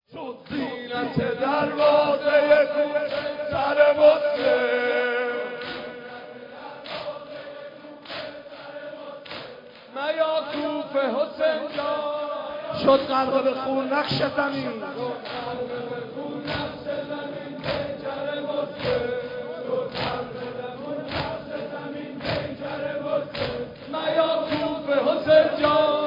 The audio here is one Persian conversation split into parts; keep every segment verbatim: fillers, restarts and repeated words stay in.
شد زینت دروازه سر مسلم میا کوفه حسین جان شد غرق به خون نقش زمین میا کوفه حسین جان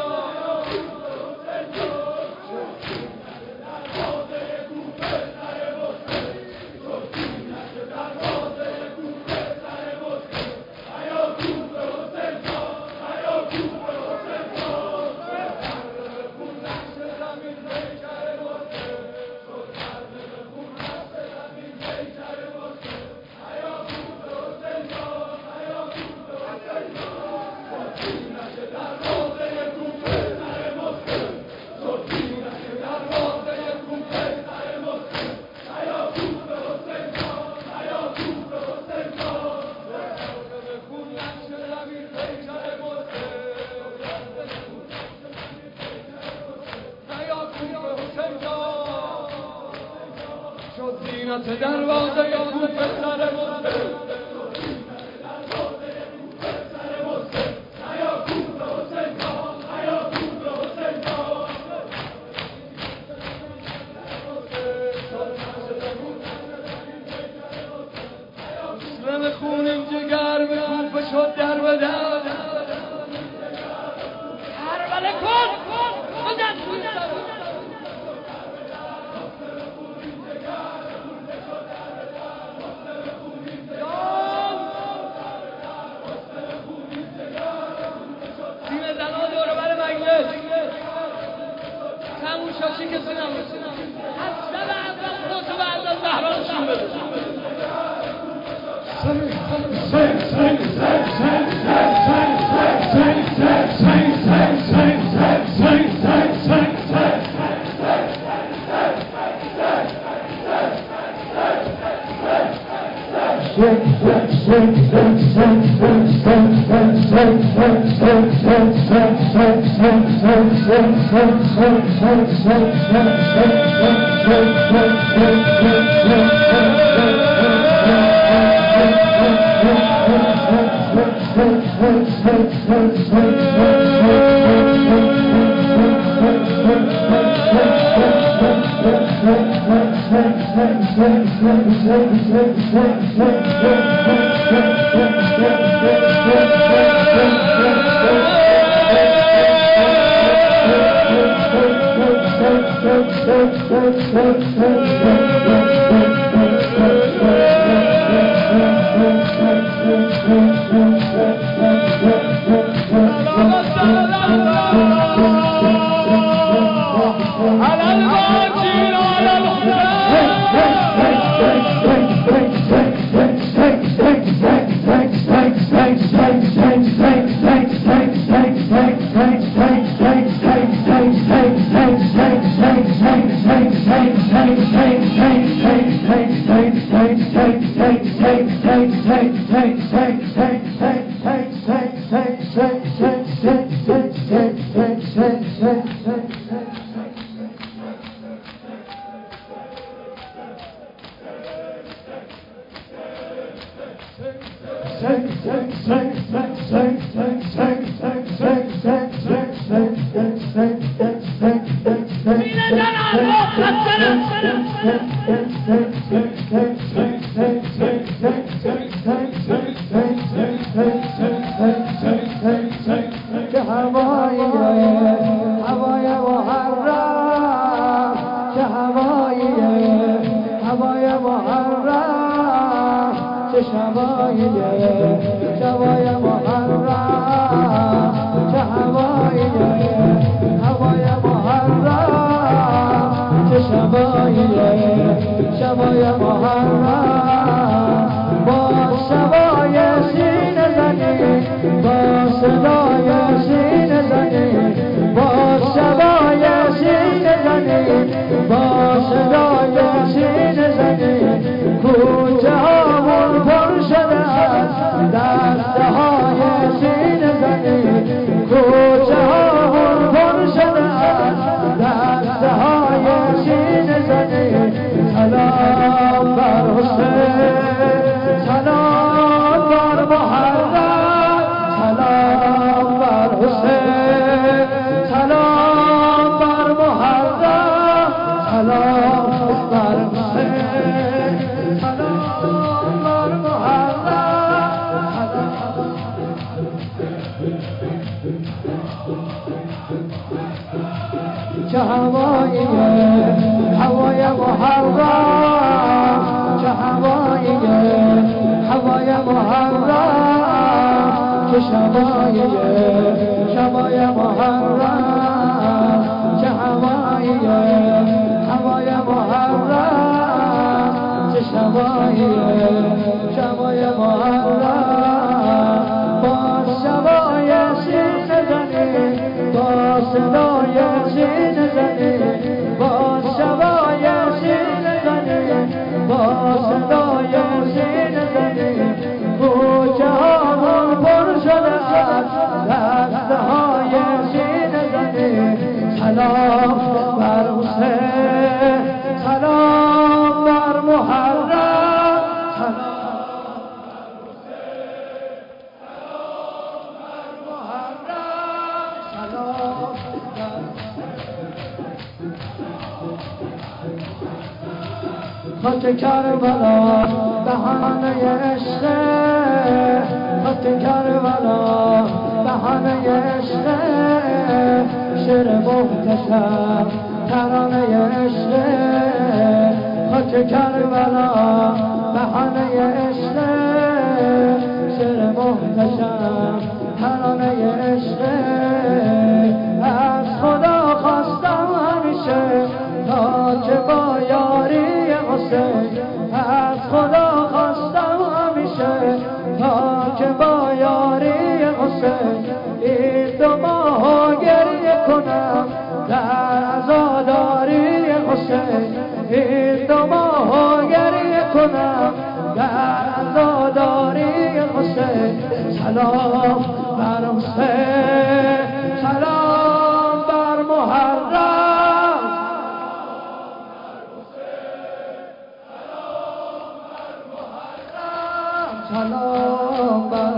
زینت دروازه کوفه سر مسلم میا کوفه حسین جان میا کوفه حسین جان مسلم خونم جگر به کوفه شد در به در کربله کن شاشی کسی نمید از شب اول خودتو بعد از بحرانشون بده کوچه ها پر شده است دسته های سینه هوای محرم چه هوایی هوای محرم چه شمایی شمای محرم چه هوایی هوای محرم چه شمایی شمای محرم با شمای سینه زنی با صدای سینه زنی با شمای سینه زنی با صدای سینه زنی کوچه ها پر شده از دسته های سینه زنی سلام بر حسین سلام بر محرم سلام خط کربلا بهانه عشق خط کربلا بهانه عشق شعر محتشم ترانه عشق خط کربلا بهانه عشق شعر محتشم ترانه عشق از خدا خواستم همیشه تا که با یاری حسین از خدا خواستم همیشه تا که با یاری حسین این دو ماه گریه کنم در عزاداری حسین این دو ماه گریه کنم در عزاداری حسین سلام بر حسین سلام بر محرم سلام بر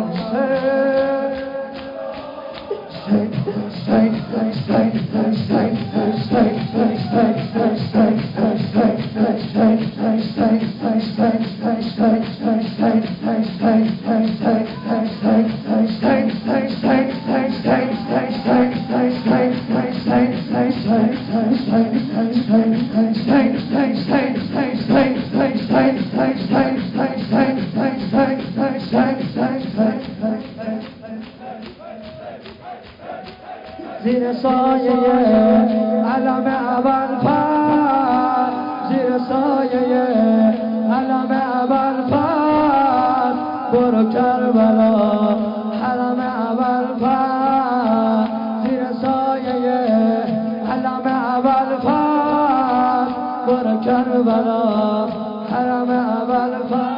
زیر سایه علم ابوالفضل زیر سایه علم ابوالفضل برو کربلا حرم ابوالفضل زیر سایه علم ابوالفضل برو کربلا حرم ابوالفضل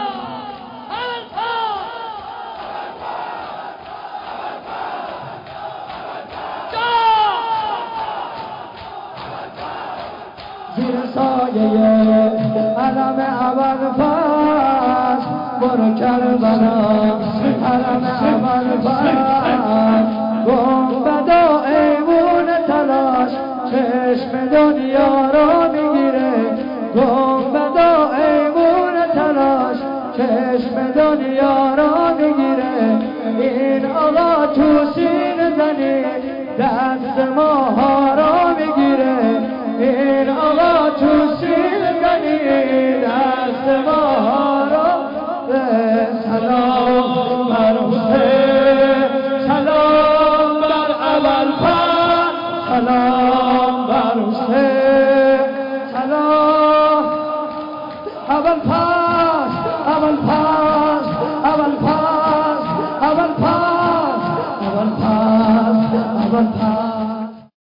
زیر سایه علم ابوالفضل برو کربلا علم ابوالفضل گنبد و ایوون تلاش چشم دنیا را میگیره گنبد و ایوون تلاش چشم دنیا را میگیره این آقا تو سینه زنی دست ماها را میگیره این آقا تو سینه زنی دست ماها را به سلام بر حسین سلام بر ابوالفضل سلام بر حسین سلام ابوالفضل